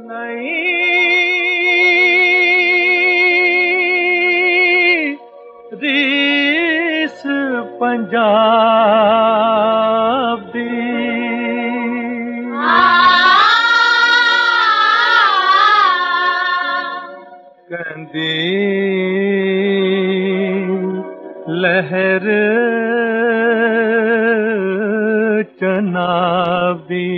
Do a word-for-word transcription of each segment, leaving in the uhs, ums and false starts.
नहीं रीस पंजाब दी कहंदी लहर चनाब दी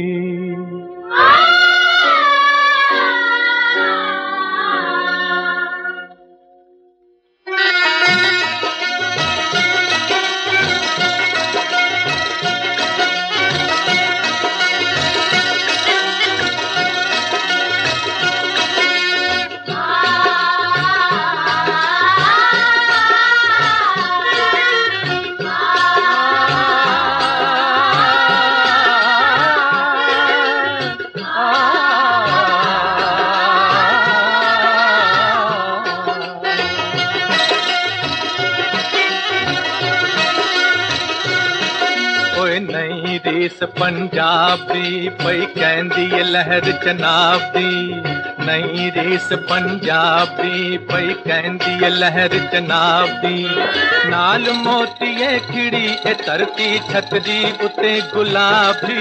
नहीं रीस पंजाब दी पई कहंदी लहर चनाब दी नहीं रीस पंजाब दी पई कहंदी लहर चनाब दी नाल मोतीए खिड़ी ए धरती छतरी उते गुलाबी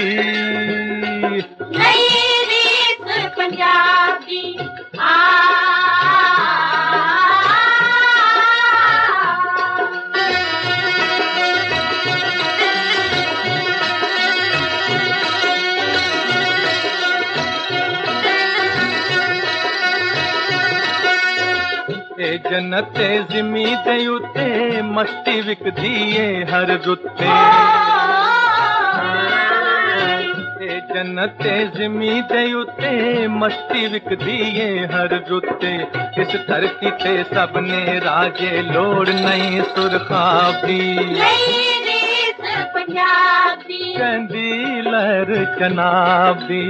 नहीं रीस पंजाब दी आ जन्नते ज़िमी दे उते मस्ती विकदी है हर रुते जन्नते ज़िमी दे उते मस्ती विकदी है हर रुते इस धरती ते सबने राजे लोड़ नहीं सुरखाबी कहंदी लहर चनाब दी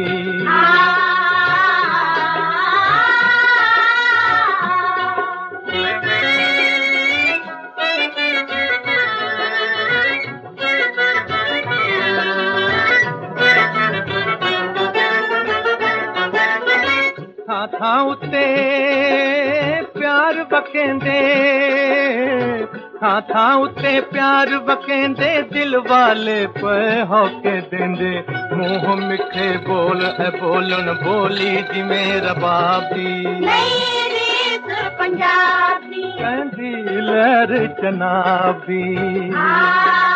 था उते प्यार बकेंदे था था उते प्यार बकेंदे दिल वाले पे होके देंदे मुंह मिठे बोल है बोलन बोली जिमें रबाबी नहीं रीस पंजाबी कहंदी लहर चनाबी।